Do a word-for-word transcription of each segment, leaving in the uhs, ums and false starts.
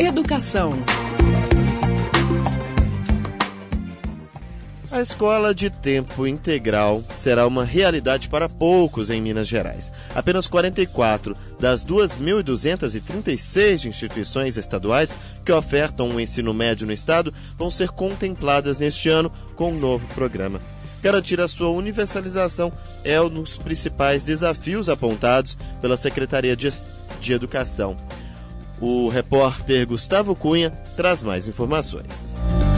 Educação. A escola de tempo integral será uma realidade para poucos em Minas Gerais. Apenas quarenta e quatro das duas mil duzentas e trinta e seis instituições estaduais que ofertam um ensino médio no estado vão ser contempladas neste ano com um novo programa. Garantir a sua universalização é um dos principais desafios apontados pela Secretaria de, de Educação. O repórter Gustavo Cunha traz mais informações.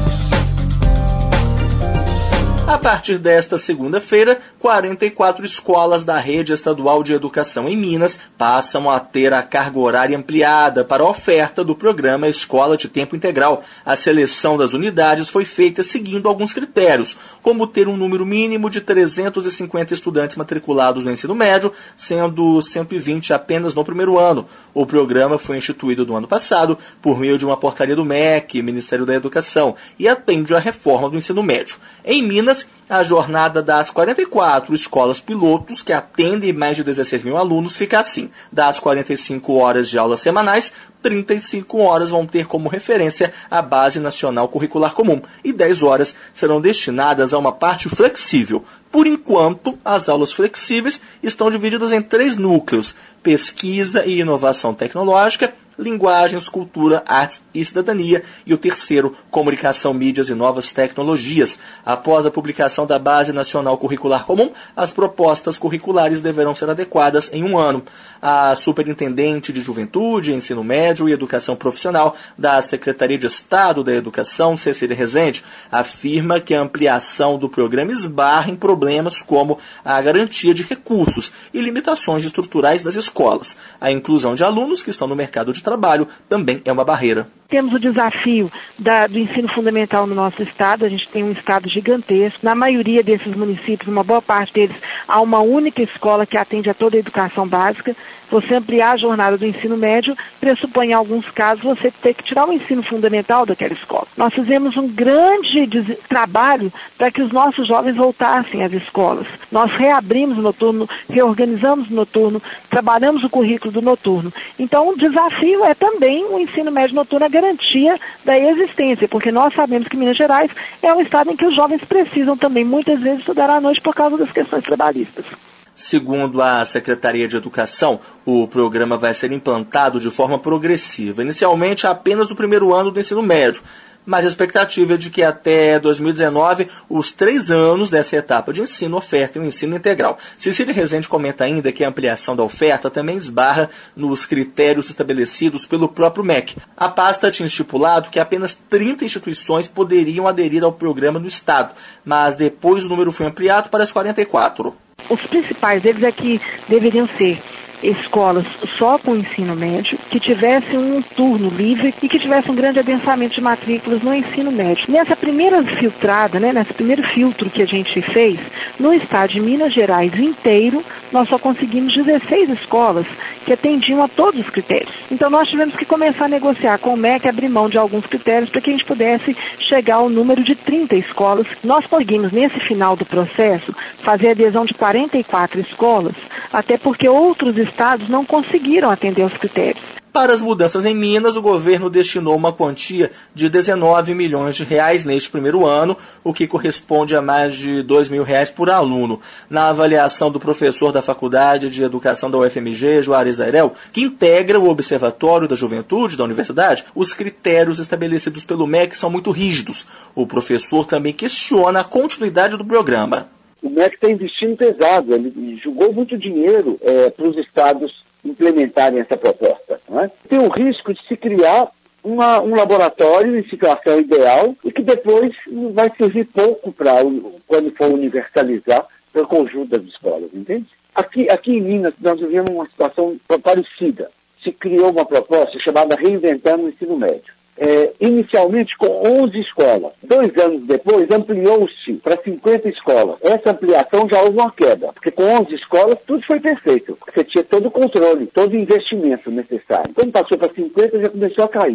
A partir desta segunda-feira, quarenta e quatro escolas da Rede Estadual de Educação em Minas passam a ter a carga horária ampliada para a oferta do programa Escola de Tempo Integral. A seleção das unidades foi feita seguindo alguns critérios, como ter um número mínimo de trezentos e cinquenta estudantes matriculados no ensino médio, sendo cento e vinte apenas no primeiro ano. O programa foi instituído no ano passado por meio de uma portaria do M E C, Ministério da Educação, e atende à reforma do ensino médio. Em Minas, a jornada das quarenta e quatro escolas pilotos, que atendem mais de dezesseis mil alunos, fica assim. Das quarenta e cinco horas de aulas semanais, trinta e cinco horas vão ter como referência a Base Nacional Curricular Comum e dez horas serão destinadas a uma parte flexível. Por enquanto, as aulas flexíveis estão divididas em três núcleos: pesquisa e inovação tecnológica, linguagens, cultura, artes e cidadania, e o terceiro, comunicação, mídias e novas tecnologias. Após a publicação da Base Nacional Curricular Comum, as propostas curriculares deverão ser adequadas em um ano. A Superintendente de Juventude, Ensino Médio e Educação Profissional da Secretaria de Estado da Educação, Cecília Rezende, afirma que a ampliação do programa esbarra em problemas como a garantia de recursos e limitações estruturais das escolas. A inclusão de alunos que estão no mercado de trabalho também é uma barreira. Temos o desafio da, do ensino fundamental no nosso estado. A gente tem um estado gigantesco. Na maioria desses municípios, uma boa parte deles, há uma única escola que atende a toda a educação básica. Você ampliar a jornada do ensino médio pressupõe, em alguns casos, você ter que tirar o ensino fundamental daquela escola. Nós fizemos um grande des- trabalho para que os nossos jovens voltassem às escolas. Nós reabrimos o noturno, reorganizamos o noturno, trabalhamos o currículo do noturno. Então, o desafio é também o ensino médio noturno, a garantia da existência, porque nós sabemos que Minas Gerais é um estado em que os jovens precisam também, muitas vezes, estudar à noite por causa das questões trabalhistas. Segundo a Secretaria de Educação, o programa vai ser implantado de forma progressiva, inicialmente apenas no primeiro ano do ensino médio, mas a expectativa é de que até dois mil e dezenove, os três anos dessa etapa de ensino ofertem um ensino integral. Cecília Rezende comenta ainda que a ampliação da oferta também esbarra nos critérios estabelecidos pelo próprio M E C. A pasta tinha estipulado que apenas trinta instituições poderiam aderir ao programa no estado, mas depois o número foi ampliado para as quarenta e quatro. Os principais deles é que deveriam ser escolas só com ensino médio, que tivessem um turno livre e que tivessem um grande adensamento de matrículas no ensino médio. Nessa primeira filtrada, né, nesse primeiro filtro que a gente fez, no estado de Minas Gerais inteiro, nós só conseguimos dezesseis escolas que atendiam a todos os critérios. Então nós tivemos que começar a negociar com o M E C, abrir mão de alguns critérios para que a gente pudesse chegar ao número de trinta escolas. Nós conseguimos, nesse final do processo, fazer adesão de quarenta e quatro escolas, até porque outros estados não conseguiram atender aos critérios. Para as mudanças em Minas, o governo destinou uma quantia de dezenove milhões de reais neste primeiro ano, o que corresponde a mais de dois mil reais por aluno. Na avaliação do professor da Faculdade de Educação da U F M G, Juarez Dairel, que integra o Observatório da Juventude da Universidade, os critérios estabelecidos pelo M E C são muito rígidos. O professor também questiona a continuidade do programa. O M E C está investindo pesado, ele jogou muito dinheiro é, para os estados implementarem essa proposta. Não é? Tem o risco de se criar uma, um laboratório em situação ideal e que depois vai servir pouco para quando for universalizar para o conjunto das escolas, entende? Aqui, aqui em Minas nós vivemos uma situação parecida. Se criou uma proposta chamada Reinventando o Ensino Médio. É, inicialmente com onze escolas. Dois anos depois, ampliou-se para cinquenta escolas. Essa ampliação já houve uma queda, porque com onze escolas tudo foi perfeito. Você tinha todo o controle, todo o investimento necessário. Quando passou para cinquenta, já começou a cair.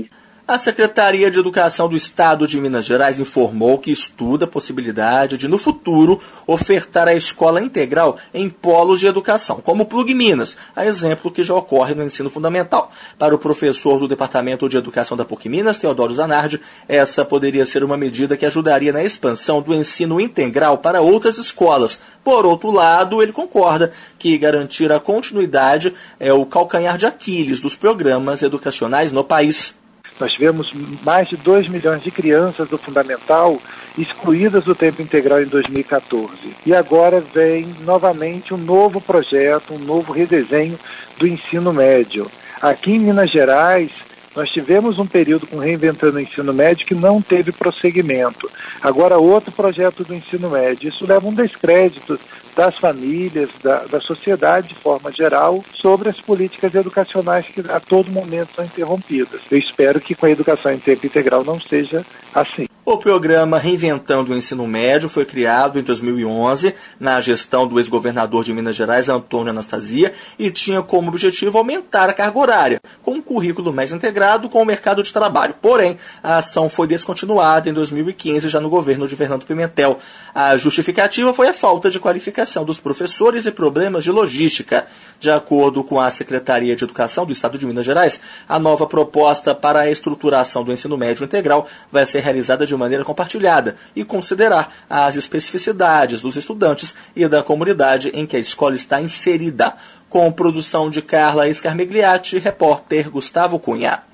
A Secretaria de Educação do Estado de Minas Gerais informou que estuda a possibilidade de, no futuro, ofertar a escola integral em polos de educação, como o Plug Minas, a exemplo que já ocorre no ensino fundamental. Para o professor do Departamento de Educação da PUC Minas, Teodoro Zanardi, essa poderia ser uma medida que ajudaria na expansão do ensino integral para outras escolas. Por outro lado, ele concorda que garantir a continuidade é o calcanhar de Aquiles dos programas educacionais no país. Nós tivemos mais de dois milhões de crianças do fundamental excluídas do tempo integral em dois mil e quatorze. E agora vem novamente um novo projeto, um novo redesenho do ensino médio. Aqui em Minas Gerais, nós tivemos um período com Reinventando o Ensino Médio que não teve prosseguimento. Agora outro projeto do ensino médio. Isso leva um descrédito das famílias, da, da sociedade de forma geral, sobre as políticas educacionais que a todo momento são interrompidas. Eu espero que com a educação em tempo integral não seja assim. O programa Reinventando o Ensino Médio foi criado em dois mil e onze, na gestão do ex-governador de Minas Gerais, Antônio Anastasia, e tinha como objetivo aumentar a carga horária, com um currículo mais integrado com o mercado de trabalho. Porém, a ação foi descontinuada em dois mil e quinze, já no governo de Fernando Pimentel. A justificativa foi a falta de qualificação dos professores e problemas de logística. De acordo com a Secretaria de Educação do Estado de Minas Gerais, a nova proposta para a estruturação do ensino médio integral vai ser realizada de maneira compartilhada e considerar as especificidades dos estudantes e da comunidade em que a escola está inserida. Com produção de Carla Scarmigliati, repórter Gustavo Cunha.